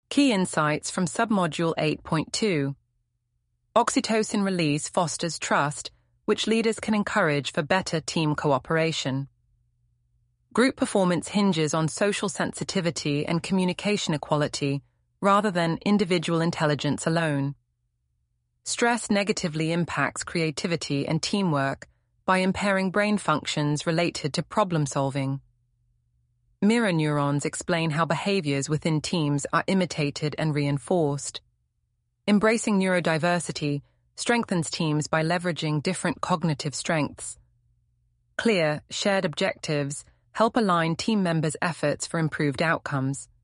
Key insights from Submodule 8.2. Oxytocin release fosters trust, which leaders can encourage for better team cooperation. Group performance hinges on social sensitivity and communication equality rather than individual intelligence alone. Stress negatively impacts creativity and teamwork by impairing brain functions related to problem solving. Mirror neurons explain how behaviors within teams are imitated and reinforced. Embracing neurodiversity strengthens teams by leveraging different cognitive strengths. Clear, shared objectives help align team members' efforts for improved outcomes.